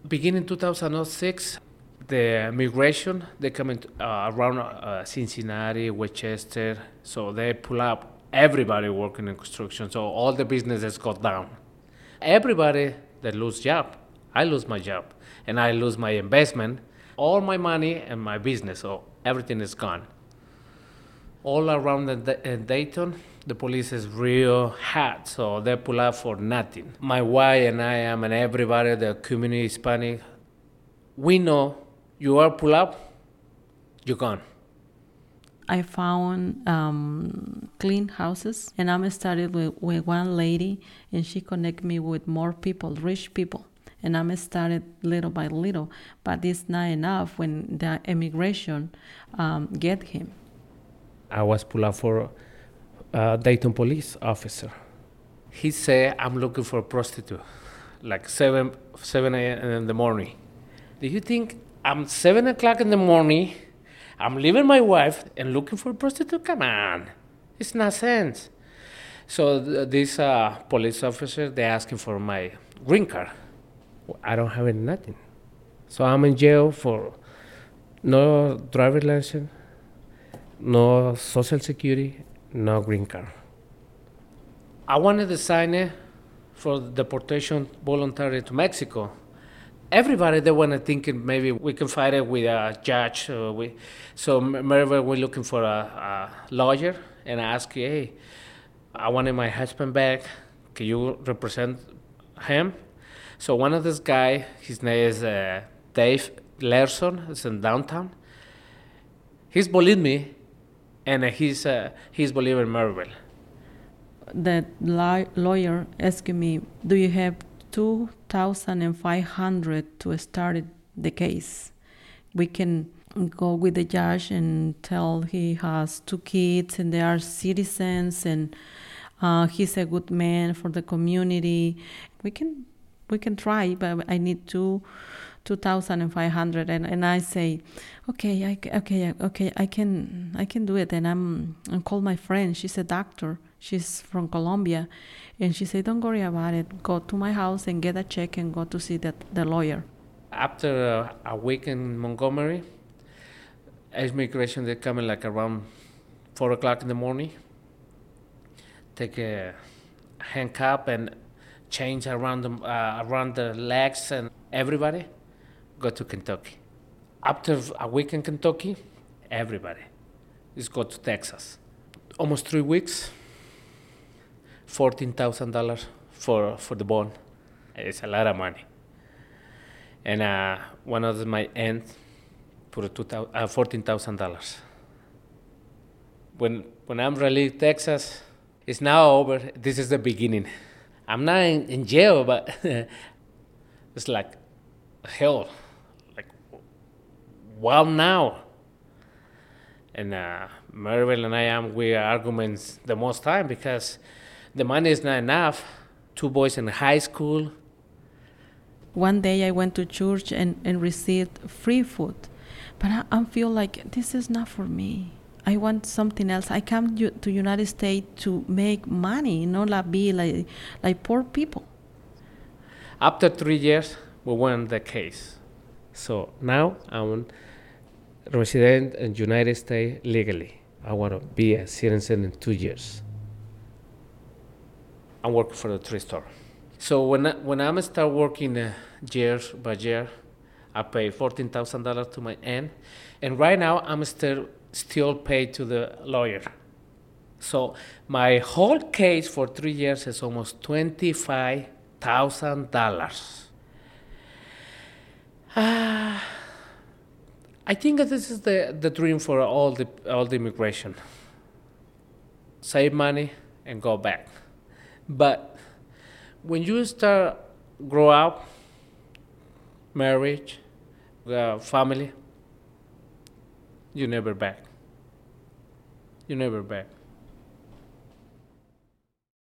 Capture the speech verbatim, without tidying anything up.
Beginning two thousand six, the migration, they come in uh, around uh, Cincinnati, Westchester, so they pull up everybody working in construction, so all the businesses go down. Everybody that lose job, I lose my job, and I lose my investment, all my money and my business, so everything is gone. All around the, uh, Dayton, the police is real hot, so they pull up for nothing. My wife and I am and everybody, the community Hispanic, we know you are pull up, you're gone. I found um, clean houses, and I started with, with one lady, and she connected me with more people, rich people. And I started little by little, but it's not enough when the immigration um, get him. I was pulled up for a Dayton police officer. He said, I'm looking for a prostitute, like seven, seven a.m. in the morning. Do you think I'm seven o'clock in the morning, I'm leaving my wife and looking for a prostitute? Come on, it's not sense. So th- this uh, police officer, they asking for my green card. I don't have nothing. So I'm in jail for no driver's license, no social security, no green card. I wanted to sign it for deportation voluntary to Mexico. Everybody they want to think maybe we can fight it with a judge. Or we, so whenever we're looking for a, a lawyer and I ask you, hey, I wanted my husband back. Can you represent him? So one of this guy, his name is uh, Dave Lerson. It's in downtown. He's believe me, and he's uh, he's believe in Maribel. The li- lawyer asked me, "Do you have two thousand five hundred to start the case? We can go with the judge and tell he has two kids and they are citizens and uh, he's a good man for the community. We can we can try, but I need two." two thousand five hundred and, and I say okay I, okay okay I can I can do it and I'm I call my friend. She's a doctor, she's from Colombia, and she said, don't worry about it, go to my house and get a check and go to see the, the lawyer. After uh, a week in Montgomery, immigration they come in like around four o'clock in the morning, take a handcuff and change around the, uh, around the legs and everybody go to Kentucky. After a week in Kentucky, everybody is go to Texas. Almost three weeks, fourteen thousand dollars for for the bond. It's a lot of money. And uh, one of my aunts put two uh, fourteen thousand dollars. When when I'm released Texas, it's now over. This is the beginning. I'm not in, in jail, but it's like hell. Like, wow, now. And uh, Maribel and I am we arguments the most time because the money is not enough. Two boys in high school. One day I went to church and, and received free food, but I, I feel like this is not for me. I want something else. I come to United States to make money, not like be like like poor people. After three years, we won the case. So now I'm a resident in United States legally. I want to be a citizen in two years. I'm working for the tree store. So when I, when I'm start working uh, year by year, I pay fourteen thousand dollars to my aunt, and right now I'm still still paid to the lawyer. So my whole case for three years is almost twenty-five thousand dollars. Uh, I think that this is the, the dream for all the all the immigration. Save money and go back. But when you start grow up, marriage, uh, family, you never back. You never back.